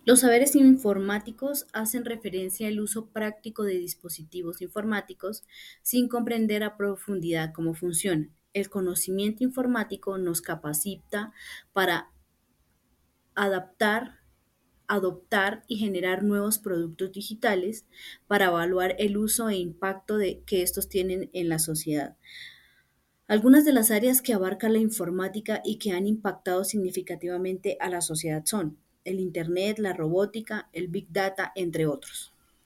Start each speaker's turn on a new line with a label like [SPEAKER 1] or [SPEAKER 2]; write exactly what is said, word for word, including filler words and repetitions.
[SPEAKER 1] Los saberes informáticos hacen referencia al uso práctico de dispositivos informáticos sin comprender a profundidad cómo funcionan. El conocimiento informático nos capacita para adaptar, adoptar y generar nuevos productos digitales, para evaluar el uso e impacto de, que estos tienen en la sociedad. Algunas de las áreas que abarca la informática y que han impactado significativamente a la sociedad son el Internet, la robótica, el Big Data, entre otros.